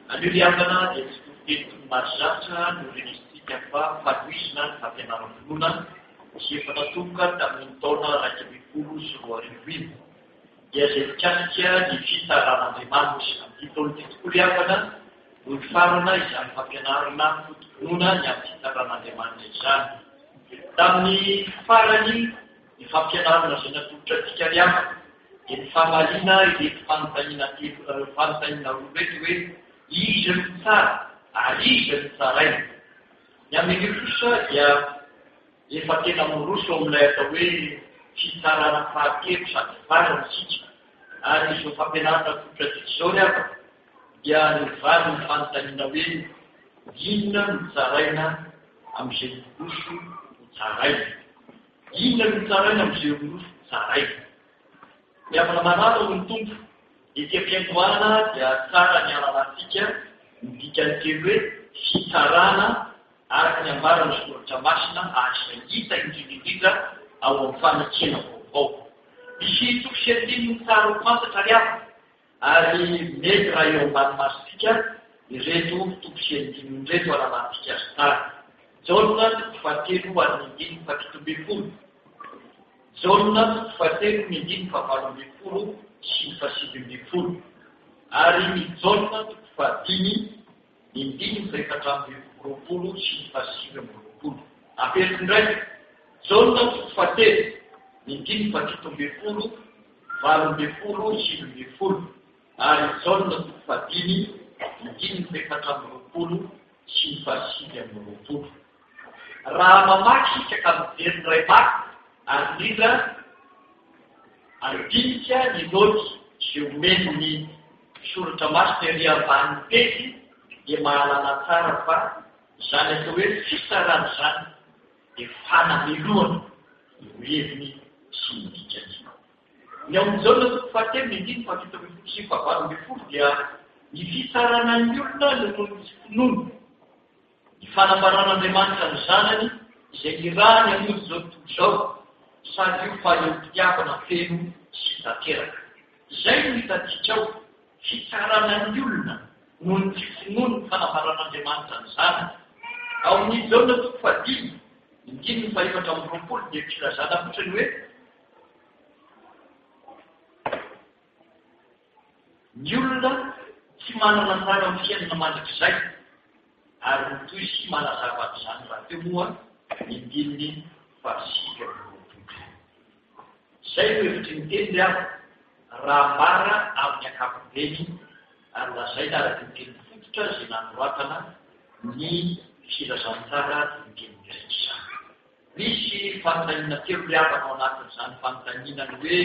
Aniriavana dia tsy tofiteny mahazatra no renisitsika fa fadoisina ny fampianaram-bolona sy efa natomboka tamin'ny taona 2025. Dia izay mikasika ny fitaran'Andriamanitra amin'ny taona ity tokoa riavana no farana izany fampianarana fotokonona ny amin'ny fitaran'Andriamanitra izany. Tamin'ny farany ny fampianarana izay natombotra antsika riavana dia ny fahamaliana ireto fanontaniana roa reto hoe iza no tsara ary iza no tsaraina. Ny amin'ny kosa dia efa tena miroso amin'ilay atao hoe fitsarana fahatelo sady farany sika. Ary izao fampianarana totra antsika izao riavana dia ny vary ny fanontaniana hoe inona no tsaraina amin'izay miroso no tsaraina. Inona no tsaraina amin'izay miroso no tsaraina. Riavana manalo ny tompo ety am-piandohana dia tsara ny alalantsika midika nyteny hoe fitsarana araka ny ambarany soratra masina ary izay hita indrindrindrindra ao amin'ny fanakiana vaovao. Misy tokosentiny tsara ho fantatra riavana ary mety raha eo ambanimasitsika ireto tokosentiny reto alalantsika azy tsara. Jaona toko fahatelo ary mindiny fafito ambin'ny folo. Jaona toko fahatelo mindiny fahavalo ambin'ny folo sy ny fahasivy ambin'ny folo. Ary ny Jaona toko fahadimy mindiny faefatra ambin'ny roapolo sy ny fahasivy ambin'ny roapolo. Aperiko indray. Jaona toko fahatelo mindiny fafito ambin'ny folo, valo ambin'ny folo, sivy ambin'ny folo. Ary Jaona toko fahadimy mindiny faefatra ambin'ny roapolo sy ny fahasivy ambin'ny roapolo. Raha mamaky isaka mijery iray maky ary indrindra andinika ny noty izay omeny ny soratra masina ery ambany pejy dia mahalala tsara fa izany atao hoe fisarana izany dia fanameloana ny heviny sy ny dikany. Ny amin'izao no toko fahatelo mindiny fafito ambin'ny folo sy fahavalo ambin'ny folo dia ny fitsarana ny olona noho ny finoana. Ny fanambaran'Andriamanitra ny zanany izay nirahany hamonjy izao tontolo izao sady io fahaleovitiavana feno sy tanteraka. Izay no hitantsika ao fitsarana ny olona noho ny finoana ny fanambaran'Andriamanitra ny zanany. Ao amin'izao no toko fahadimy mindiny ny faefatra ambin'ny roapolo dia filazana fotsiny hoe ny olona tsy manana tsara amin'ny fiainana mandrakizay ary ny toy sy manazava an'izany raha teo moa mindiny fahasivy ambin'ny roapolo. Izay no hevitry ny teny riavana raha mara amin'ny ankapobeny ary lazaina araka ny teny fototra izay nanoratana ny filazantsara ny teny greka izany. Misy fanontaniana telo riavana ao anatin'izany fanontaniana hoe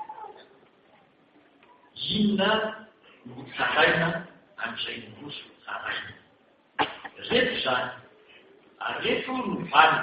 inona no tsaraina amin'izay miroso no tsaraina. Reto izany, reto no valina.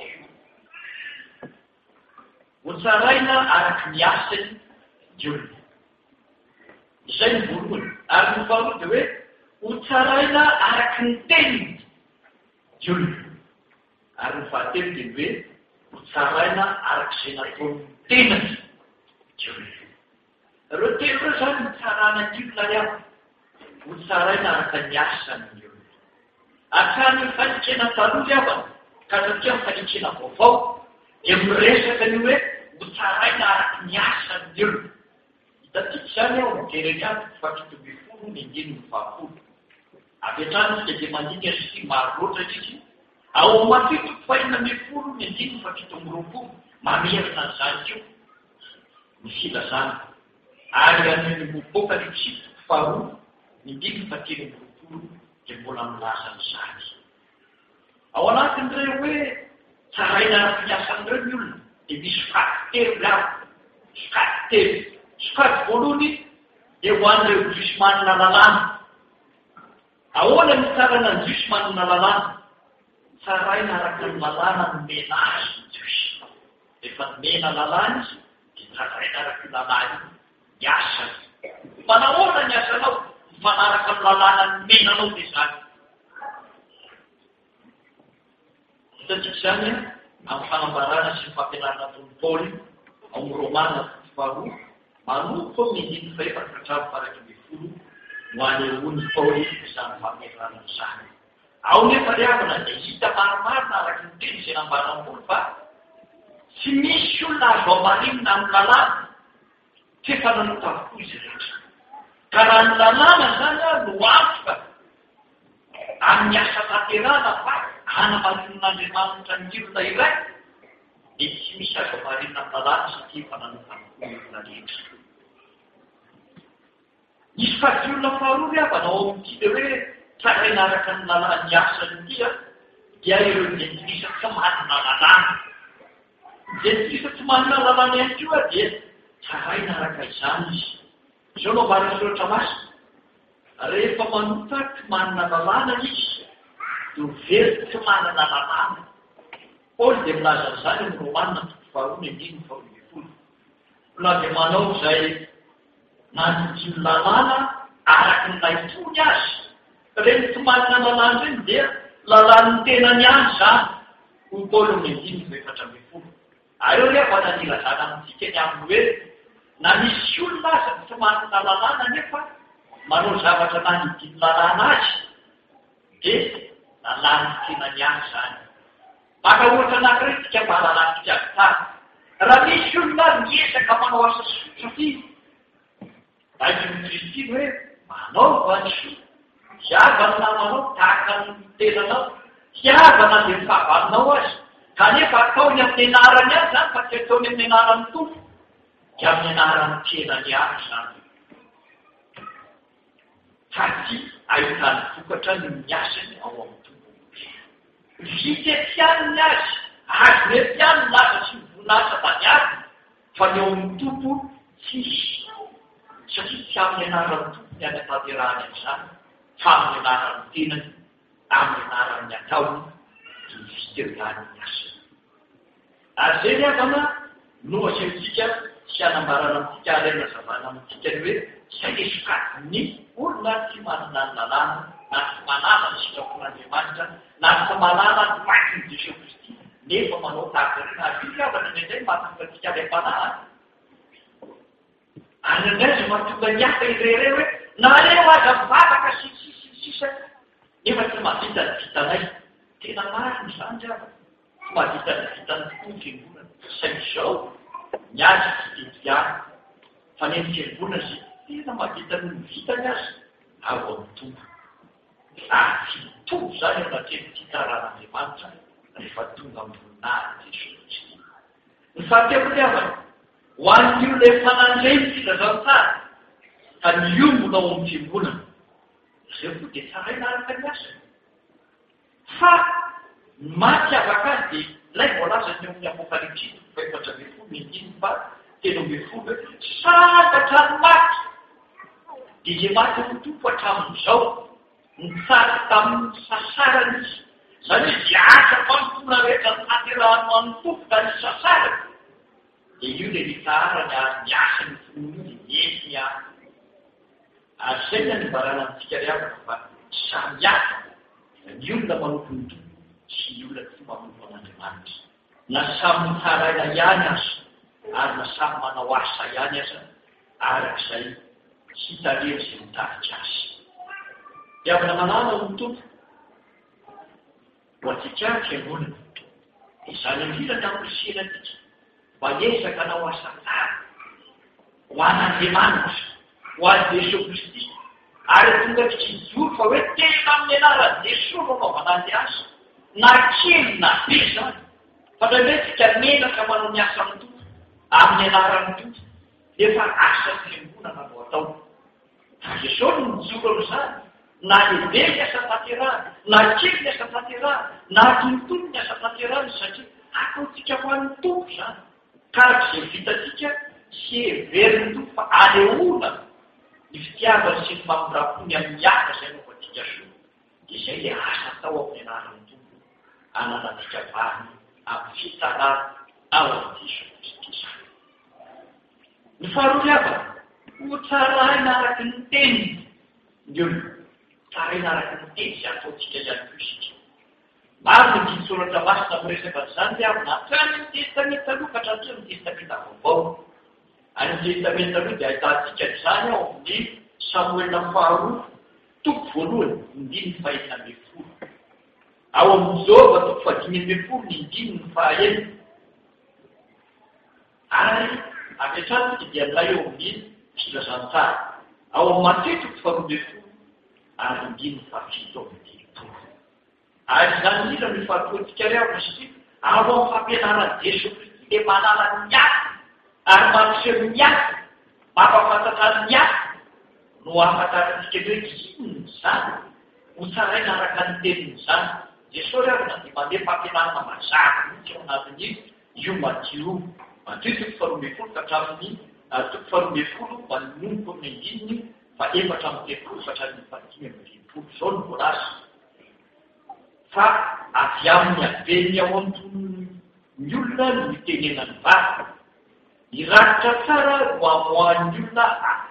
Ho tsaraina araka ny asany ny olona. Izay ny voalohany. Ary ny faharoa dia hoe ho tsaraina araka ny teniny ny olona. Ary ny fahatelo dia hoe ho tsaraina araka izay nataony tenany ny olona. Ireo telo ireo izany ny tsarana ny olona riavana. Ho tsaraina araka ny asany ny olona. Hatrany ny fanikena taloha riavana ka satria ny fanikena vaovao dia miresaka ny hoe ho tsaraina araka ny asany ny olona. Hitantsika izany ao mijery riavana fafito ambin'ny folo mindiny ny fahafolo. Avy hatrany isika dia mandika sy maro loatra izy. Ao mafito fahinana ambin'ny folo mindiny ny fafito ambin'ny roapolo mamerina an'izany keo ny filazana. Ary amin'ny miboaka ny fito faharoa mindiny ny fahatelo ambin'ny roapolo dia mbola milaza n'izany. Ao anatin'ireo hoe tsaraina araka ny asan'ireo ny olona dia misy sokajy telo riavana. Sokajy telo. Sokajy voalohany dia ho an'ireo jiosy manana lalàna. Ahoana ny tsarana ny jiosy manana lalàna? Tsaraina araka ny lalàna ny mena azy ny jiosy. Rehefa mena lalàna izy dia tsaraina araka ny lalàna ny asany. Fa nahoana ny asanao? Mifanaraka amin'ny lalàna ny menanao dia izany. Hitantsika izany amin'ny fanambarana sy ny fampianarana ataon'i Paoly ao amin'ny Romana faharoa manompo mindiny faefatra hatramin'ny faha 12 ho anehoany paolisy izany famerana izany. Ao nefa ry havana dia hita maromaro araky ny teny izay nambaram-boly fa tsy misy olona azo amarinina amin'ny lalàna tefa nanota avokoa izy rehetra. Ka raha ny lalàna zany no antoka amin'ny asa tanterana fa hanamarinan'Andriamanitra ny olona iray, dia tsy misy azo amarinina amin'ny lalàna satria efa nanota avokoa ny olona rehetra. Misy fadiolona faharoa ry havana ao amin'ity dia hoe tsaraina araka ny lalàny asany ity dia ireo dentilisa tsy manana lalàna. Dentilisa tsy manana lalàna ihany koa dia tsaraina araka izany izy. Izao no marina soratra masina. Rehefa manota tsy manana lalàna izy, dia very tsy manana lalàna. Paoly dia milaza izany amin'ny Romanina 12:1-12. Na dia manao izay nandidy ny lalàna araky ny laitony azy. Reny tsy manana lalàna reny dia lalàn'ny tenany any izany. Ho Paoly amin'ny 1:4. Areo rehefa nanilazana amintsika ny amin'ny hoe na misy olona aza tsy manana lalàna nefa manao zavatra nandidy ny lalàna azy, dia lalàn'ny tenany any izany. Maka ohatra anankiray tika mba halalantsika azy tsara. Raha misy olona miesaka manao asa sotrafia, raha ny Kristy hoe manao vansoa, hiavana na manao tahaka ny tenanao, hiavana dia ny fahavalonao azy, kanefa ataony amin'ny anarany azy zany fa tsy ataony amin'ny anaran'ny tompo, dia amin'ny anaran'ny tenany any zany. Satria ahitany vokatra ny miasany ao amin'ny tompo. Vitety any ny azy, azy mety any laza sy vonasa tany azy, fa ny ao amin'ny tompo tsisy. Satria tsy amin'ny anaran'ny tompo ny any atanterahany amin'izany, fa amin'ny anaran'ny tenany, amin'ny anaran'ny ataony, ny fiterahany ny asany. Ary izay ny havana no asehotsika sy anambarana amintsika alaina zavana amintsika ny hoe izay le sokatiny olona tsy manana ny lalàna, na tsy manana ny sitrapon'Andriamanitra, na tsy manana ny maikiny Jesosy Kristy, nefa manao tahaka ireny. Ary io havana indraindray mahatonga antsika ilay mpanahy. Any indray mahatonga ny hafa ireny hoe nareo aza mivavaka sisa nefa tsy mahavita ny vitanay. Tena marina izany ry havana. Tsy mahavita ny vitany tokoa ny fiangonana. Saingy izao ny azy tsy didiana, fa ny fiangonana izay tena mahavita ny vitany azy ao amin'ny tompo. Ary tsy mitovy izany ao anatreny fitaran'Andriamanitra rehefa tonga amin'ny voninahitra Jesosy Kristy. Ny fahatelo ry havana, ho an'ny olona efa nandray ny filazantsara ka niombona ao amin'ny fiangonana, izay koa dia tsaraina araka ny asany. Fa ny mampiavaka azy dia ilay voalaza ny amin'ny Apokalipsy 4:10-12 hoe santatra ny maty, dia izay maty ny tompo hatramin'izao nitsara tamin'ny sasarany izy. Izany hoe dia asa fampona rehetra ny tanterahany amin'ny tompo ka ny sasarany. Dia io dia nitarany ary ny asany fonony mety ny any. Ary izay ny anambarana amintsika ry havana fa samy hafa ny olona manompo ny tompo sy ny olona tsy manompo an'Andriamanitra. Na samy tsaraina ihany aza, ary na samy manao asa ihany aza, arak'izay tsy tarery izay mitarika azy. Dia havana manana ny tompo ho antsika fiangonana. Izany indrindra ny ampirisihana antsika mba hiezaka hanao asa tsara ho an'Andriamanitra, ho an'i Jesosy Kristy, ary tonga tsy joro fa hoe tena amin'ny anaran'i Jesosy no anaovana azy azy, na kely na be zany. Fa ndraindray menaka manao ny asa amin'ny tompo, amin'ny anaran'ny tompo, nefa asa fiangonana no atao. Jesosy no mijoro amin'izany, na lehibe ny asa tanterahany, na kely ny asa tanterahany, na tonotono ny asa tanterahany, satria ataontsika ho an'ny tompo izany. Karak'izay vitatsika sy heverin'ny tompo fa aleoana ny fitiavany sy ny mamirapony amin'ny asa izay naovantsika soa. Izay le asa atao amin'ny anaran'ny tompo, ananatsika vahany amin'ny fitarana ao amin'ny Jesosy Kristy. Ny faharoa ry havana, ho tsaraina araky ny teniny ny olona, tsaraina araky ny teny izay ataontsika ihany koa isika. Maro ny didy-tsoratra masina miresaka an'izany ry havana, hatrany ny testamenta taloha ka hatramin'ny testamenta vaovao. Any ny testamenta aloha dia ahitantsika izany ao amin'ny Samoelina faharoa toko voalohany indimy fahina amby folo. Ao amin'ny Jova toko fahadimy amby folo ny indimy ny fahaenina. Ary apetrariko dia ilay eo amin'ny filazantsara. Ao amin'ny Matteo toko faharoa amby folo ary indimy fahafito ao amin'ny telopolo. Ary izany indrindra ny fahapoetika rehetra satria ao amin'ny fampianaran'i Jesosy Kristy dia manala ny asa ary mampiseho ny asa, mampafantatra ny asa no afantarantsika hoe inona izany, ho tsaraina araka ny tenin'izany. Jesosy ary na dia mandeha fampianarana mazava mihitsy ao anatin'ny io Matteo toko faharoa amby folo ka hatramin'ny toko faharoa amby folo manomboka amin'ny indininy fa efatra amby telopolo ka hatramin'ny fahadimy amby telopolo. Izao no voalaza fa avy amin'ny habeny ao amin'ny olona no mitenena ny vady. Irakitra tsara ho amoahan'ny olona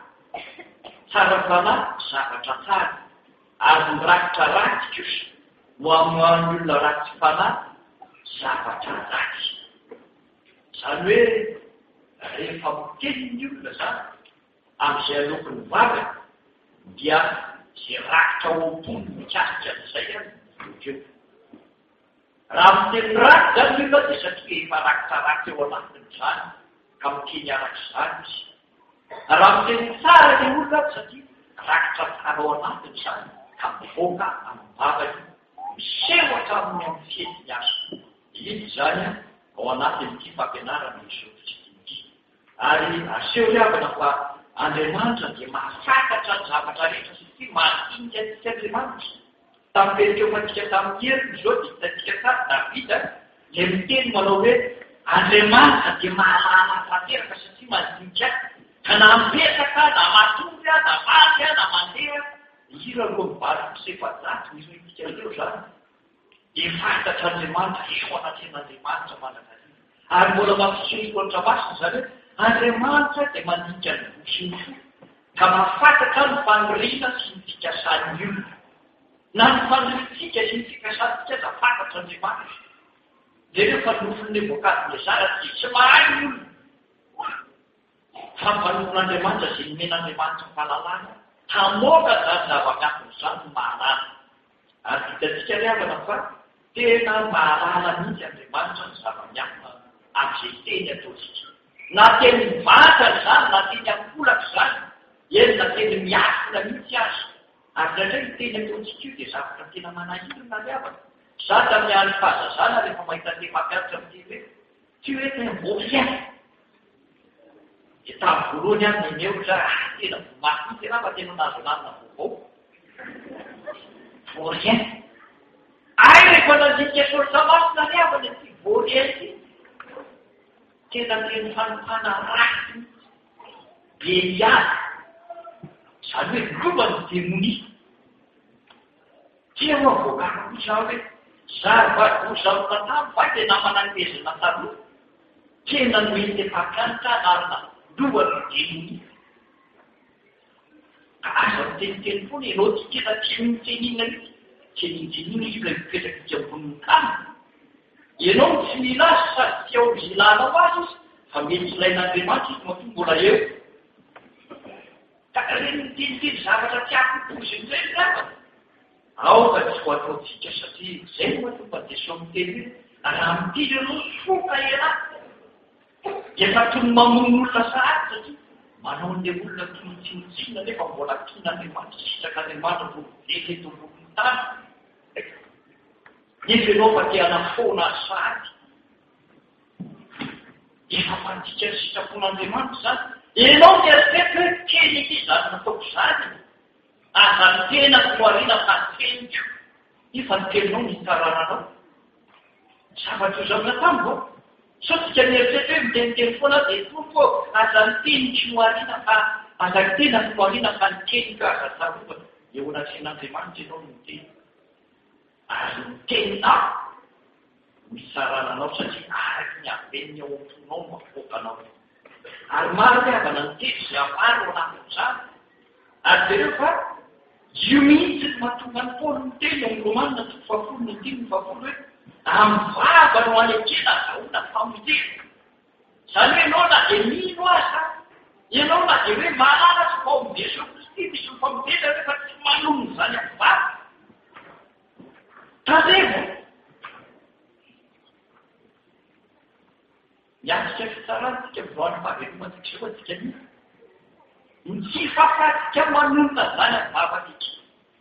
tsara fanahy zavatra tsara, ary mirakitra ratsy kosa ho amoahan'ny olona ratsy fanahy zavatra ratsy. Izany hoe rehefa miteny ny olona zany amin'izay alokon'ny vavaka dia zay rakitra ao am-pony mikasika an'izay eo. Raha miteny ratsy zany ny olona dia satria efa rakitra ratsy eo anatiny zany ka miteny arak'izany izy. Raha miteny tsara ny olona satria rakitra tsara ao anatiny zany ka mivoaka amin'ny vavaka miseho hatramin'ny amin'ny fietiny azy. Iny zany ao anatin'ity fampianarana Jesosy Kristy ity. Ary aseho riavana fa Andriamanitra dia mahafantatra ny zavatra rehetra satria mandinika antsika Andriamanitra. Tamin'ny perikeo tamin'ny heriny izao dia hitantsika tsara Davida ilay miteny manao hoe Andriamanitra dia mahalala tanteraka satria mandinika ka na mipetraka na matory na maty na mandeha ira roa mivaliko sefa-jato misy itika ireo zany. Dia fantatra Andriamanitra eo anatren'Andriamanitra mandrakariva. Ary mbola mampiseho ohatra masina zany hoe Andriamanitra dia mandinika ny vosy ny fo ka mahafantatra ny faniriana sy ny fikasan'ny olona. Na ny faniritsika sy ny fikasantsika aza fantatra Andriamanitra. Dia rehefa nofon'ilay voankazo zara dia tsy mahay ny olona. Fa mpanon'Andriamanitra izay nomen'Andriamanitra fahalalana hamoaka zany zava-miafiny zany ny mahalala. Ary hitantsika riavana fa tena mahalala mihitsy Andriamanitra ny zava-miafina amin'izay teny ataontsika. Na teny mivantana zany, na teny amkolaka zany, eny na teny miafina mihitsy azy. Ary indray ny teny ataontsika io dia zavatra tena manahirana riavana. Za tamin'ny andro fahazazana rehefa mahita teny mampianatra amin'ity hoe ty hoe tena voafyana. Dia tamin'ny voalohany any neneo za tena vomaty tena fa tena nazo nanina vaovao. Voariana. Ay rehefa nandinika soritra masina riavana ity voariana ity. Tena teny fanofana ratsy be iady. Izany hoe lova ny demonia. Tia moa voakako kosa hoe zava-bosany tantamo fa tena manangezina taloha. Tena no ety mpakanitra narina lova ny demonia. Ka aza miteniteny foana ianao tsy tena tia mitenina ity. Teniteniana izy ilay mipetraka ity ambonin'ny tany. Ianao tsy mila azy sady tsy ao milanao azy izy fa mety ilain'Andriamanitra izy mahatonga mbola eo. Ka reny miteniteny zavatra tiako poziny izay riavana. Ao ka tsy ho ataontsika satria izay no mahatonga Jesosy miteny hoe raha mitily ianao soka iana efa toy ny mamono olona sahady satria manao an'ilay olona toy ny tsinontsina nefa mbola tian'Andriamanitra sitrak'Andriamanitra vao veka eto ambonin'ny tany. Nefa ianao fa te hanafoana azy sahady. Efa mandika ny sitrapon'Andriamanitra zany. Ianao dia eritrereto hoe teny ity zany nataoko zany. Aza ny tena koariana fa ny teniko. Ifa ny teninao ny tarananao. Zavatra izao natambao. So tsika mieritrereto hoe miteniteny foana dia tompo aza ny teniko noariana fa aza ny tena koariana fa ny teniko aza tarovana. Eo anatren'Andriamanitra ianao no teny. Ary ny teninao misy tarananao satria araky ny habeniny ao am-ponao mampiokanao. Ary maro riavana ny teny izay amaro ao anatin'izany. Ary dia reo fa io mihitsy ny mahatonga ny Paoly miteny ao amin'ny Romanina toko fahafolo ny dimy fahafolo hoe amin'ny vava no anekena azahoana famotena. Izany hoe ianao na dia mino aza, ianao na dia hoe mahalala sy fao amin'ny Jesosy Kristy misy mifamitena rehefa tsy manono zany amin'ny vava. Tazemo miatrika fitsaratsika mivoany fahavelomatsika soatsika ny tsy fafatsika manonona zany amin'ny vavatsika.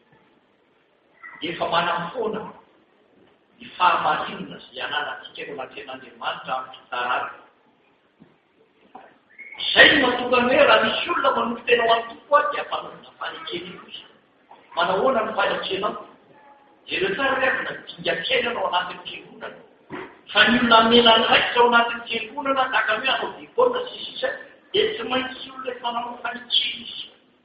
Efa manamfoana ny fahamarinona zay ananatsika eo anaten'Andriamanitra amin'ny fitsarana. Izay no mahatonga hoe raha misy olona manompo tena ho antompo aho dia fanomina fanekena izy. Manahoana ny fanekenao? Ireo tsara reavina dinga-piaina ao anatin'ny fiangonana. Fa ny olona menany raikitra ao anatin'ny fiangonana taka hoe anao diakona sy sisa dia tsy maintsy olona efa nanao fanekena izy.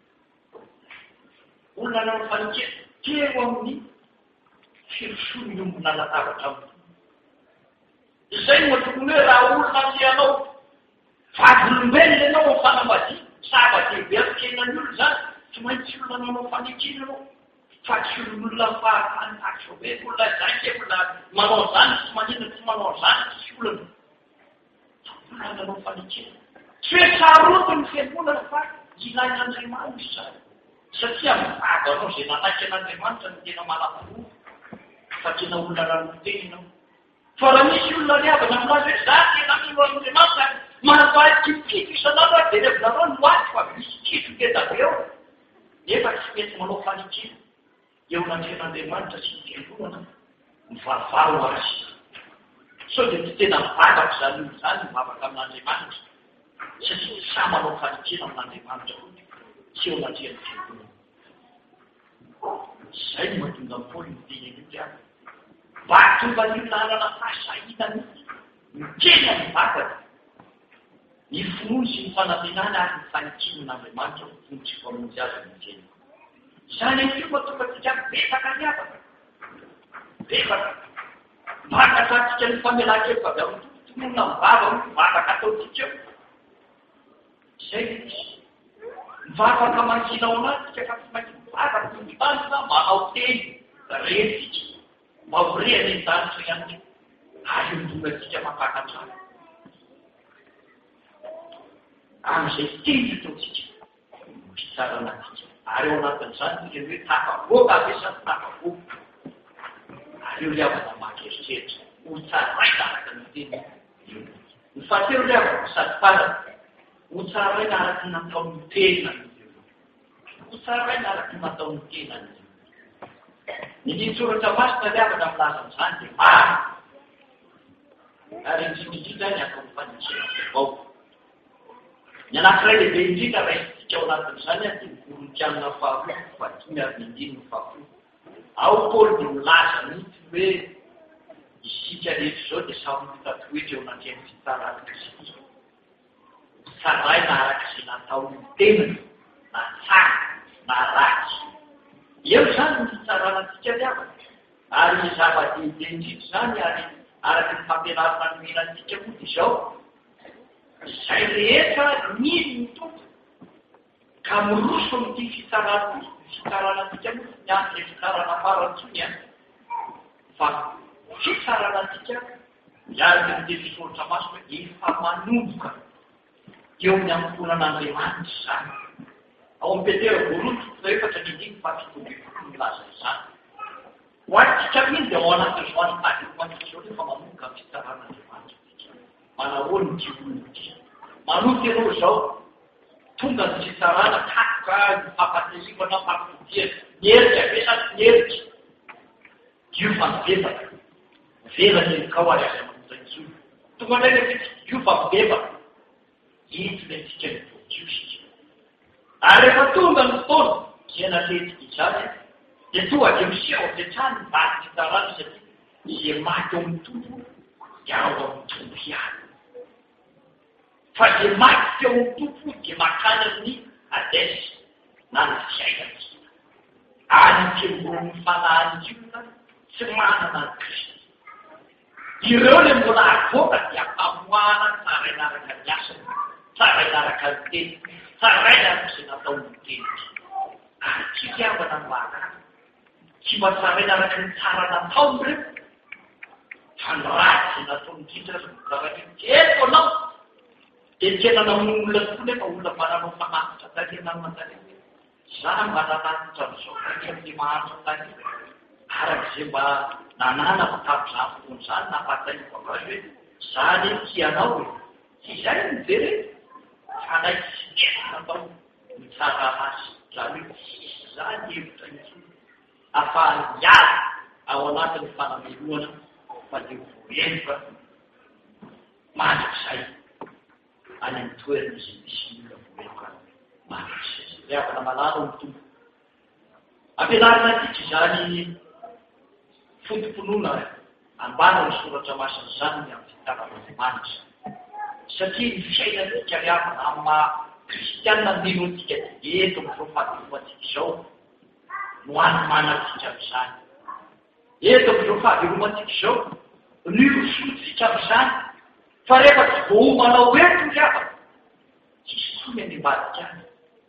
Olona nanao fanekena teo amin'ny firosoany ombona latabatra amin'ny. Izay no mahatonga hoe raha olona andehanao vadolombelona ianao ao fanambady sava-dehibe amin'ny fiainan'ny olona zany tsy maintsy olona nanao fanekena anao. Fa tsy olona fahatany takso hoe olona zanky olona manao zany tsy manina tsy manao zany tsy olana. Olona nanao fanekena. Tsy hoe saroto ny fiangonana fa ilain'Andriamanitra zany. Satria amin'ny vavanao izay nanaiky an'Andriamanitra no tena manam-po. Fa tena olona nanompotenanao. Fa raha misy olona riavana aminazy hoe za tena mino Andriamanitra mahavaky mpito isan'andro dia revinareo no aty fa misy kitro ngeda be eo. Nefa tsy mety manao fanekena. Eo anaten'Andriamanitra sy ny fiangonana mivavao azy. Sao dia tsy tena mivavaka zany olo zany mivavaka amin'Andriamanitra. Satria tsy samy manao fanekena amin'Andriamanitra koa tsy eo anaten'ny fiangonana. Izay no mahatonga Paoly miteny an'io aby. Mba tonga ny lalana fahasahinany miteny amin'ny vatana. Ny finoany sy ny fanantenana ary ny fanekenan'Andriamanitra ho fontsy famonjy azy miteny. Izany io mahatonga antsika betsaka ny havaka. Betsaka. Mahakatsika ny famelan-keloka avy amin'ny tomponina mivava mivavaka ataontsika eo. Izay izy. Mivavaka mankinao anatsika fa tsy maintsy mivavaka ny mitandrina manao teny rehetrika. Mavorehany ny danitra ihany. Ary mitonga antsika mampakatrana. Amin'izay teny ataontsika fitsarana antsika. Ary eo anatin'izany dia hoe tafavoaka amesany tafavoaka. Ary eo riavana mankeritreritra. Ho tsaraina araka ny teny. Ny fahatelo riavana sady fantatra. Ho tsaraina araka ny nataon'ny tenany. Ho tsaraina araka ny nataon'ny tenany. Ny ditsoratra masina riavana milaza amin'izany dia maro. Ary indrindrindrindra ny atao fanekena vaovao. Ny anankiray lehibe indrindra raha isika ao anatin'izany dia ny korintianina faharoa fatimy ary ny andininy fahafolo. Ao Paoly dia milaza mihitsy hoe isika rehetra izao dia samy mitatoetra eo anatin'ny fitsarana Kristy. Tsaraina araka izay nataon'ny tenany na tsara na ratsy. Eo zany ny fitsaranantsika riavana. Ary ny zava-dehibe indrindra zany ary araka ny fampianarana ny menantsika moa dia izao. Izay rehetra mily ny tompo ka miroso amin'ity fitsaranantsika moa ny andro ilay fitsarana farantsony any. Fa fitsaranantsika miaraka ny teny fisoratra masina efa manomboka eo amin'ny amponan'Andriamanitra zany. Ao amin'ny Petera voalohany efatra ny andiny fahatoko milaza izany. Ho antsika miny dia ao anatin'izao any fahavelomatsika izao rehefa manomboka amin'ny fitsaran'Andriamanitra. Manahoana ny olona ity. Manoty ianao izao tonga ny fitsarana kapoka ny fampatehivana fampidia ny herika vesatra ny herika. Io fa mibebaka. Velany ny kao ary azy amin'izay tonga indray le io fa mibebaka. Ito le tsika ny vokiosika. Ary rehefa tonga ny fotoana izay naletika izany dia tonga dia miseho apetrany ny vaty fitsarana satria izay maty ao amin'ny tompo dia ao amin'ny tompo ihany. Fa dia maty teo amin'ny tompo dia makany amin'ny adesy na ny fiainana. Any fiangonan'ny fanahany olona tsy manana ny Kristy. Ireo le mbola avoaka dia ampamoana tsaraina araka ny asany, tsaraina araka ny teny, tsaraina araka izay nataon'ny teny. Ary tsy fiavana ny mahakana. Tsy mba tsaraina araka ny tsara nataony ireo. Fa ny ratsy izay nataon'ny kitra sy mikarakety eto anao. Dia tena namono olona tokoa nefa olona mananao fanafitra tariana amin'ny mantarety. Za manalanitra amin'izao raikany mahandro tany arak'izay mba nananako tamin'izany fotoana izany nampataiko azy hoe zany tianao hoe tsy izay mijery fanay tsy tena natao mitsara azy zany hoe zany hevitra intsony ahafahany miala ao anatin'ny fanameloana fa dia voenitra mandrak'izay any amin'ny toerana izay misy olona voenitra mandrak'izay zay avana malalo ny tompo ampianarina tiky izany fotom-ponoana ambana ny soratra masina izany ny amin'ny fitavan'Andriamanitra satria ny fiainatsika riavana amin'ny maha kristianina minoatsika eto amin'izao fahavelomantsika izao no anomanantsika amin'izany eto amin'izao fahavelomantsika izao ny osotsika amin'izany fa rehefa tsy voahomanao eto ny riavana tsisy tsony any ambadika any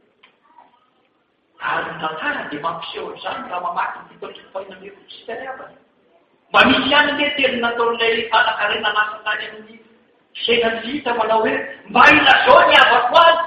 ary ny tantara dia mampiseho izany raha mamaky ny fitotrim-paina ny efotsika riavana mba misy ihany le teny nataon'ilay mpanan-karena lasa tany amin'ny fiainany tsy hita manao hoe mba ilazao ny avako azy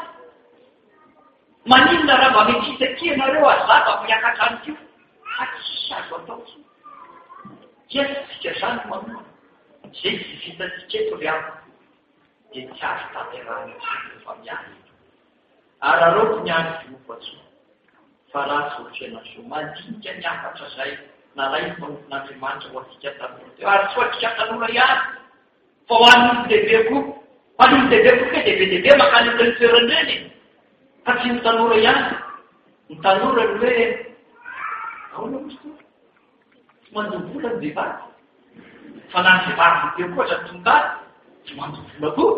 maninona raha mba mety hitaky ianareo azava miakatra anytio fa tsisy azo atao tsy dia tsika zany manomana zay tsy vitatsika eto riavana dia tsy azo tanterahana rehefa miany ary araoko ny any fiofatso fa raha tsy ohatranazo mandinika ny afatra zay nalainy manompon'Andriamanitra ho atsika tanora teo ary tsy ho atsika tanora ihany fa ho an'olo dehibe koa an'olo dehibe koa ke dehibe makany amin'ny toeran'ireny fa tsy ny tanora ihany ny tanora ny hoe aona misy koa tsy mandovola ny vehivavy fa na ny vehivavy teo koa zany tongany tsy mandovola koa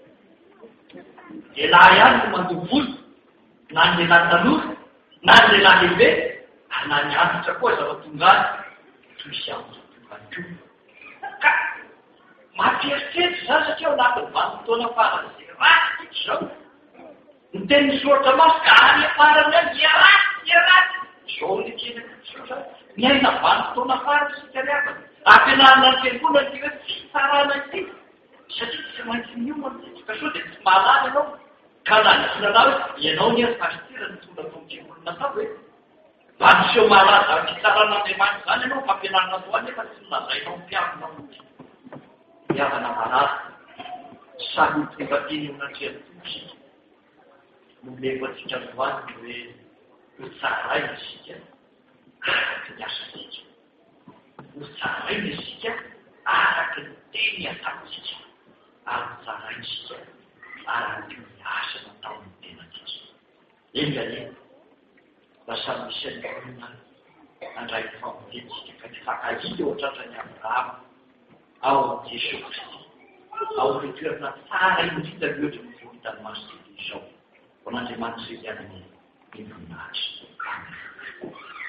lehilahy ihany no mandovola na ny lehilahy tanora na ny lehilahy lehibe ary na ny antitra koa zava-tongany misy amotongany koa ka mampieritreritra zany satria ao anatin'ny vanim-potoana farany zay ratsy tiky zao ny tenin'ny soratra masy ka any farany any iaraty zao lekena so zany miaina vanim-potoana farany sika riavana ampianarina ny fiangonana ty hoe fitsarana ity satria tsy maintsy miomana ka so dia tsy mahalala ianao ka nanisinanao hoe ianao ny pasitera ny tonga tombokivolona natao hoe mba miseho mahalaza fitsarana Andriamanitra zany ianao fampianarina toany nefa tsy milazainao mpiavina miavana marary samy tonga teny onatreatomosika no lefatsika noany hoe ho tsaraina isika araky ny asasika ho tsaraina isika araky ny teny ataotsika ary ho tsaraina isika araky ny asa nataony tenatsika engany mba samy misy an'olona andray famotetsika ka nyfakahity eo atratrany Abrahama ao amin'i Jesosy Kristy ao ny toerana tsara indrindra loatra ny vohitany masika izao ho an'Andriamanitra izay ianany ny voninahitra.